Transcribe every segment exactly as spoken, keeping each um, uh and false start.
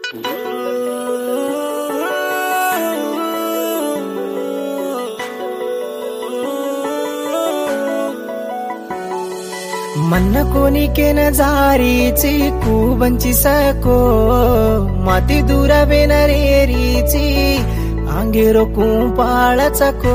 मन कोनी के नजारीची खूबंची सको माती दूरवे नरेरीची आंगे रोकूं पाळचको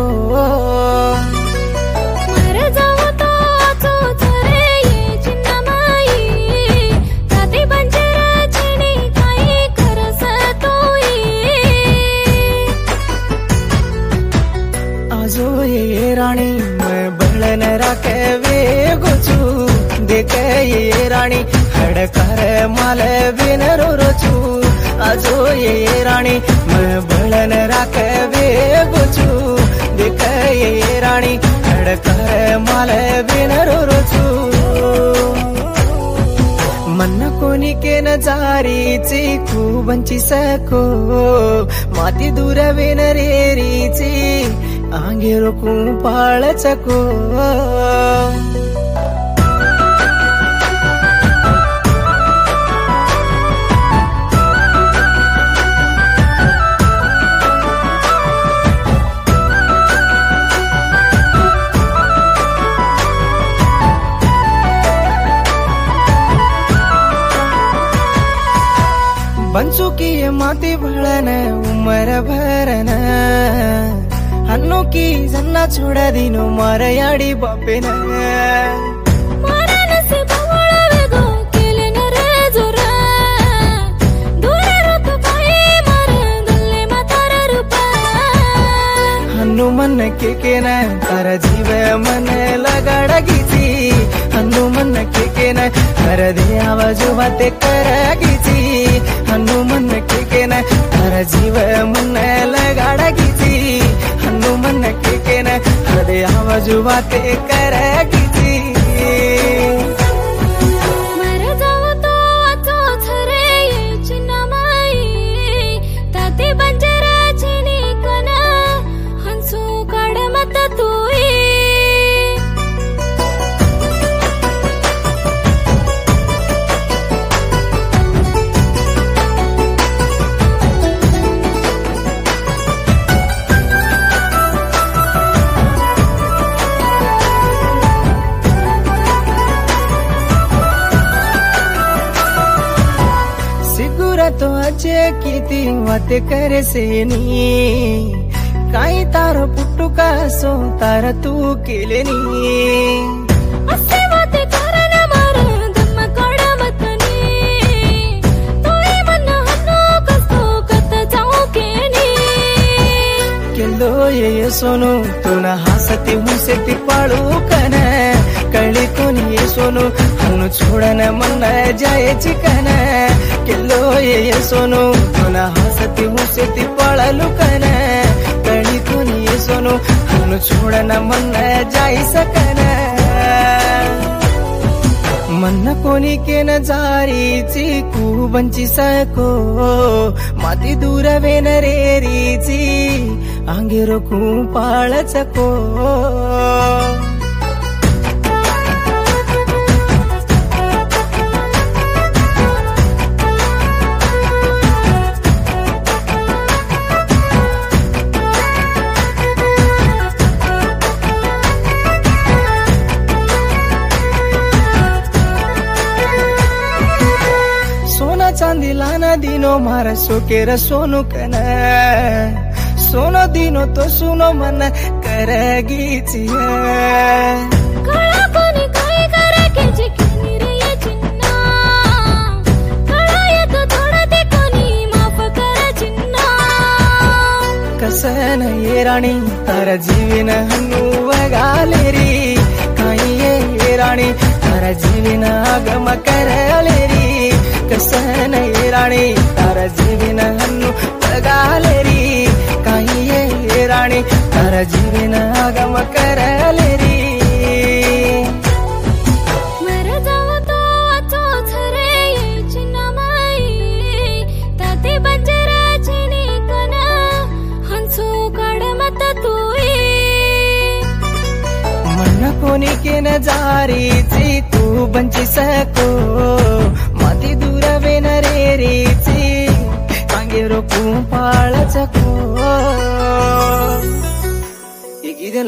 आजो ये राणी मैं बळन राखे वे गोचू देखे ये राणी हडकार माल बिनरो रोचू आजो ये राणी मैं बळन राखे वे गोचू देखे ये राणी हडकार माल बिनरो रोचू मन कोनी के नजारीची खूबंची सको माती दूरवे नरेरीची आंगे रोकूं पाळचको बंसू की ये माती भळन उमर भरन हन्नो की जन्ना छोड़ा दिनो मारा याडी बापेन हन्नु मन के के न तारा जीव मन लगाडगीची हन्नु मन के के न तारा दे आवाजो बाते करगीची हन्नु मन के के न तारा जीव मन लगाडगीची हन्नु मन के के न हृदय आवाजो बाते करगीची तो अजे किती वाते करे सेनी काई तारो पुट्टू का सो तार तू केलेनी असे वाते करना मार दम कोडा मतनी तोय मन हन्नो कसो कत जाऊ केनी केलो ये सोनू तू न हसती मुसे ती पाळू कन कळी कोनी ये सोनू हन्नु छोडन मन जाय चिकन केलो ये सोनू तुना हसती मुसेती पळलू कन कळी कोनी ये सोनू हन्नु छोडन मन जाई सकन मन कोनी के नजारीची खूबंची सको माती दूरवे नरेरीची आंगे रोकूं पाळचको चांदी लाना दिनो मारा सोकेर सोनू कन सोनो दिनो तो सुनो मन करगीची कळा कोनी काय करके जिकनी रे ये चिन्ना कळा ये तो थोड़ा दे कोनी माफ कर चिन्ना कसन ये राणी तारा जीवन हन्नु वगालेरी काई ये राणी तारा जीवन आगम करलेरी कसन ये राणी तारा जीवन हन्नु वगालेरी काई ये राणी तारा जीवन आगम करलेरी कोनी के नजारीची तू बंची सको माती दूरवे नरेरीची गेरो कुंपाळच को